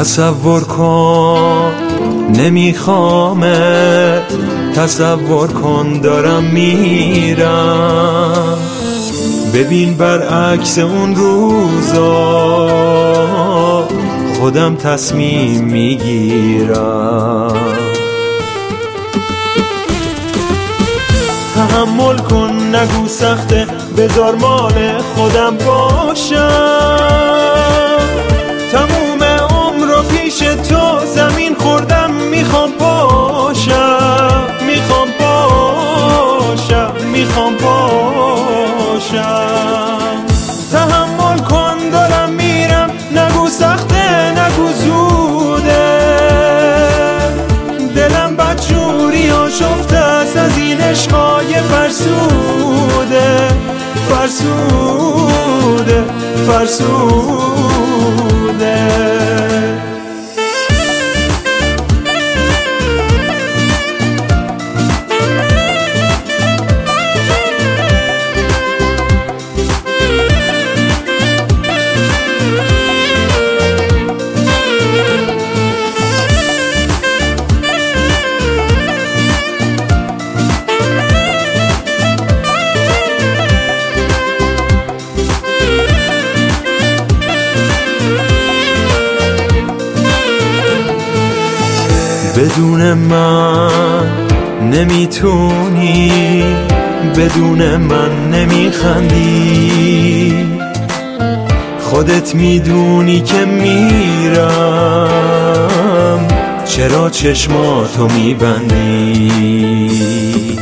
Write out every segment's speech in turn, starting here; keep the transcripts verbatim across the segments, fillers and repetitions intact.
تصور کن نمیخوامت، تصور کن دارم میرم. ببین برعکس اون روزا خودم تصمیم میگیرم. تحمل کن نگو سخته، بذار مال خودم باشم. تموم عمر رو پیش تو زمین خوردم، میخوام باشم، میخوام باشم، میخوام باشم. تحمل کن دارم میرم، نگو سخته نگو زوده. دلم بدجوری آشفته است از این عشقای فرسوده، فرسوده، فرسوده. بدون من نمیتونی، بدون من نمیخندی. خودت میدونی که میرم، چرا چشماتو میبندی؟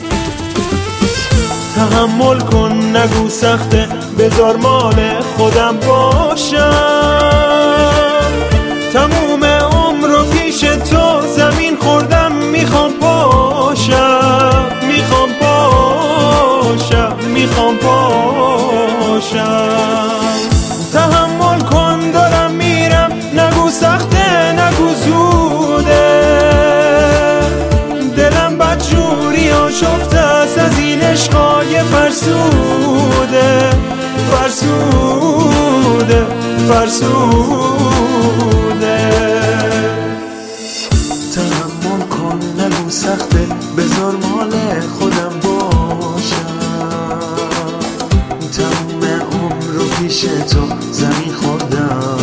تحمل کن نگو سخته، بذار مال خودم باشم. تموم عمر رو پیش تو زمین خوردم، میخوام باشم، میخوام باشم، میخوام باشم. تحمل کن دارم میرم، نگو سخته نگو زوده. دلم بدجوری آشفته است از این عشقای فرسوده، فرسوده، فرسوده. تحمل کن نگو سخته، بذار مال خودم باشم. تموم عمر رو پیش تو زمین خوردم،